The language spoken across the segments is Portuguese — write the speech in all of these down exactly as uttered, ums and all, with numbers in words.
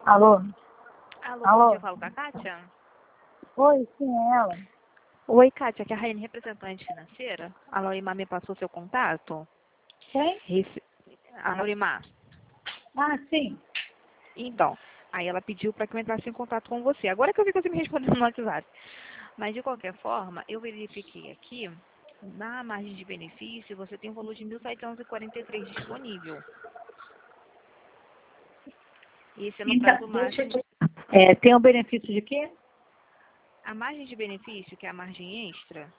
Alô? Alô, bom dia, Alô? eu falo com a Kátia? Oi, sim, é ela. Oi, Kátia, aqui é a Raine, representante financeira. A Laurimar me passou seu contato. Quem? Rece- A Laurimar. Ah, sim. Então, aí ela pediu para que eu entrasse em contato com você. Agora que eu vi que você me respondeu no WhatsApp. Mas, de qualquer forma, eu verifiquei aqui, na margem de benefício, você tem um valor de mil setecentos e quarenta e três disponível. Esse é no Então, prazo deixa eu máximo. te... É, tem o benefício de quê? A margem de benefício, que é a margem extra,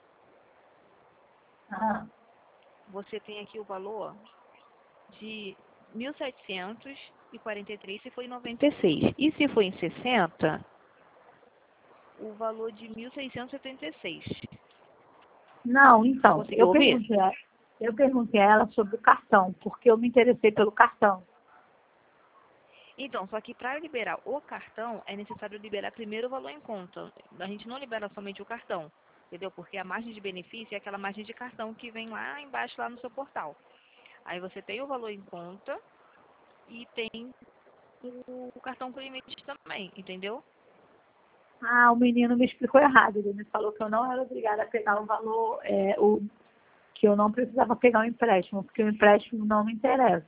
Ah, você tem aqui o valor de mil setecentos e quarenta e três se for em noventa e seis. E se for em sessenta, o valor de mil seiscentos e setenta e seis. não, então, Conseguiu eu ouvir? perguntei, a... eu perguntei a ela sobre o cartão, porque eu me interessei pelo cartão. Então, só que para liberar o cartão, é necessário liberar primeiro o valor em conta. A gente não libera somente o cartão, entendeu? Porque a margem de benefício é aquela margem de cartão que vem lá embaixo, lá no seu portal. Aí você tem o valor em conta e tem o cartão com limite também, entendeu? Ah, o menino me explicou errado. Ele me falou que eu não era obrigada a pegar o valor, é, o... que eu não precisava pegar o empréstimo, porque o empréstimo não me interessa.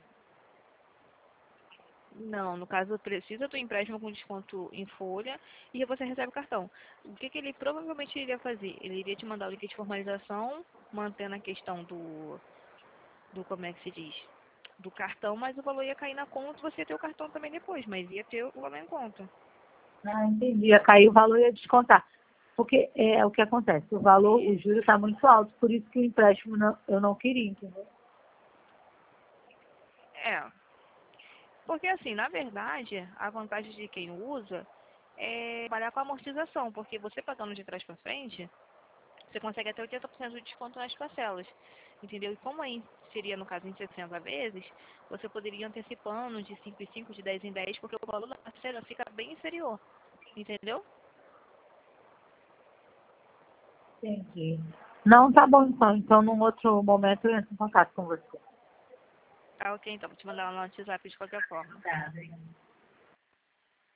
Não, no caso precisa do empréstimo com desconto em folha e você recebe o cartão. O que, que ele provavelmente iria fazer? Ele iria te mandar o link de formalização, mantendo a questão do, do como é que se diz, do cartão, mas o valor ia cair na conta, você ia ter o cartão também depois, mas ia ter o valor em conta. Ah, entendi. Ia cair o valor e ia descontar. Porque é o que acontece, o valor, o juro está muito alto, por isso que o empréstimo não, eu não queria, entendeu? É, porque assim, na verdade, a vantagem de quem usa é trabalhar com a amortização, porque você pagando de trás para frente, você consegue até oitenta por cento de desconto nas parcelas, entendeu? E como aí seria, no caso, em sessenta vezes, você poderia ir antecipando de cinco em cinco, de dez em dez, porque o valor da parcela fica bem inferior, entendeu? Entendi. Não, tá bom então. Então, num outro momento eu entro em contato com você. Tá ok, então, vou te mandar lá no WhatsApp de qualquer forma. Tá, obrigada.